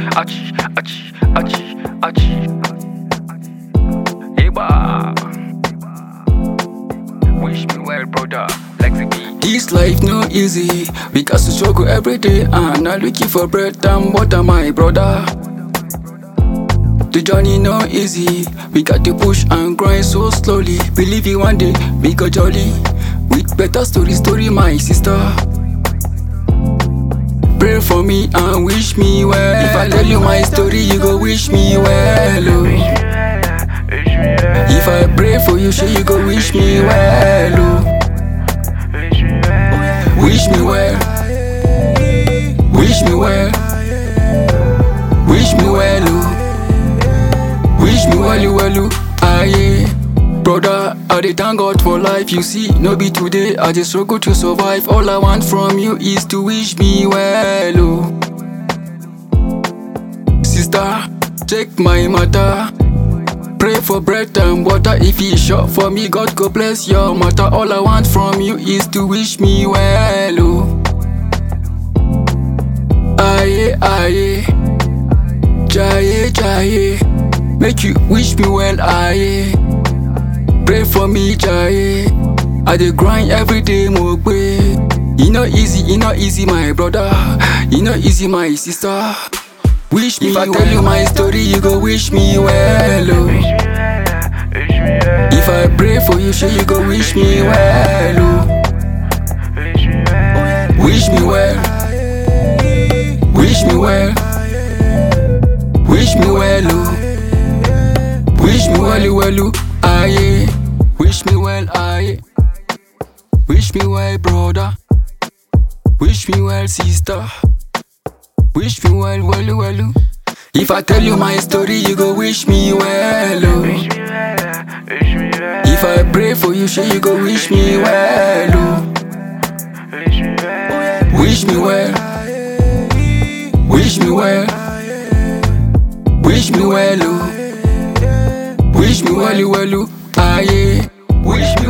Achi, achi, achi, achi. Eba. Wish me well, brother. Lexi B. This life no easy, because we struggle every day and not looking for bread and butter, my brother. The journey no easy, we got to push and grind so slowly. Believe it one day, we go jolly. With better story, my sister. Pray for me and wish me well. If I tell you my story, you go wish me well. Oh. If I pray for you, sure you go wish me well. Oh. Wish me well. Wish me well. Wish me well. Oh. Wish me well. Aye. Brother, I dey thank God for life, you see. No be today, I just struggle to survive. All I want from you is to wish me well, oh. Sister, check my matter. Pray for bread and water. If it's short for me, God go bless your matter. All I want from you is to wish me well, oh. Aye, aye. Jaye. Make you wish me well, aye. Pray for me, Jaye. I dey grind every day, Mogbe. E no easy, my brother. E no easy, my sister. Wish me well. If I tell you my story, you go wish me well, oh. If I pray for you, sure you go wish me well, oh. Wish me well. Wish me well. Wish me well, oh. Wish me well, aye. Wish me well, aye. Wish me well, brother. Wish me well, sister. Wish me well. If I tell you my story, you go wish me well, oh. If I pray for you, sure you go wish me well, oh. Wish me well. Wish me well. Wish me well, oh. Wish me well, aye. Wish me